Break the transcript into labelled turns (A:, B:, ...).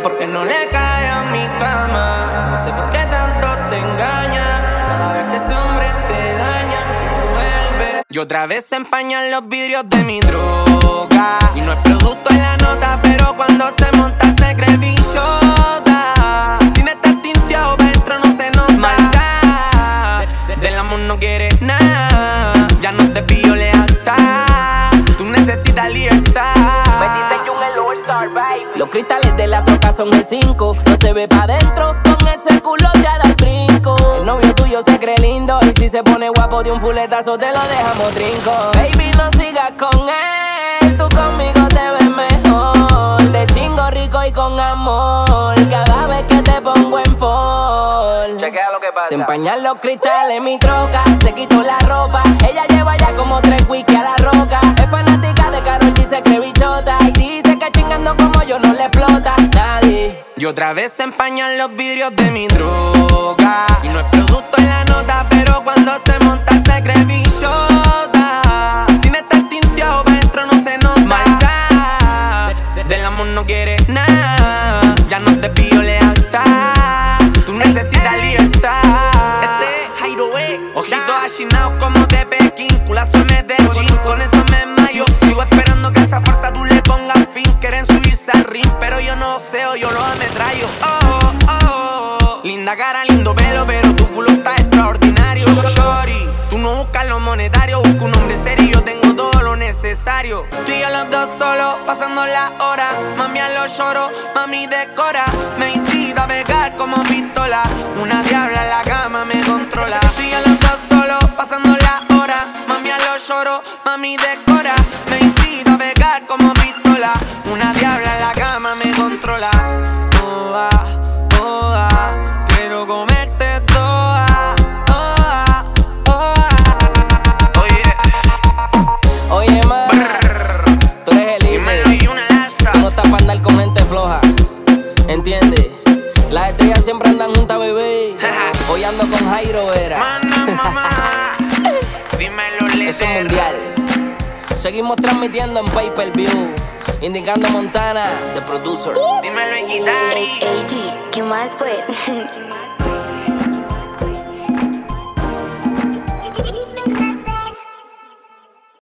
A: porque no le cae a mi cama. No sé por qué tanto te engaña. Cada vez que ese hombre te daña, tú vuelves. Y otra vez se empañan los vidrios de mi droga. Y no es producto en la nota, pero cuando se monta se cree bichota. Sin estar tinteado, pa' dentro no se nota. Maldad, del amor no quieres nada. Ya no te pillo lealtad. Tú necesitas libertad.
B: Los cristales de la troca son de 5. No se ve pa' dentro, con ese culo te da el brinco. El novio tuyo se cree lindo y si se pone guapo de un fuletazo te lo dejamos trinco. Baby, no sigas con él, tú conmigo te ves mejor. Te chingo rico y con amor, cada vez que te pongo en fall.
C: Chequea lo que pasa.
B: Se empañan los cristales en mi troca, se quitó la ropa. Ella lleva ya como 3 whisky a la roca. Es fanática de Karol G, se cree bichota y dice que chingando como yo no le explota nadie.
A: Y otra vez se empañan los vidrios de mi droga. Y no es producto en la nota, pero cuando se monta se cree bichota. Sin estar tinteado, pa' dentro no se nota. Maldad, del amor no quieres nada. Ya no te pillo lealtad. Tú necesitas libertad. Jairo, ojitos achinados como de Pekín. Culazo de Medellín, con eso me mayo. Sigo esperando que a esa farsa tú le pongas fin. Quieren subirse al ring, pero yo no sé, o yo los ametrallo. Linda cara, lindo pelo, pero tu culo está extraordinario. Shorty, tú no buscas lo monetario, busca un hombre serio y yo tengo todo lo necesario. Tú y yo los dos solos, pasando la hora. Mami a los lloros, mami decora. Me incita a pegar como pistola. Una diabla en la cama me controla. Tú y yo los dos solos, pasando la hora. Mami a los lloros, mami decora. Me incita a pegar como pistola. Una diabla en la cama me controla. Toda, toda, quiero comerte toda. Toda, toda.
B: Oye, ma, tú eres el líder. Tú no estás pa' andar con gente floja, ¿entiendes? Las estrellas siempre andan juntas, bebé. Hoy ando con Jairo Vera.
A: Mamá, dímelo,
B: Eso es mundial. Seguimos transmitiendo en pay-per-view. Indicando Montana, the producer.
A: Dímelo en guitarra.
D: Ey, ¿qué más pues?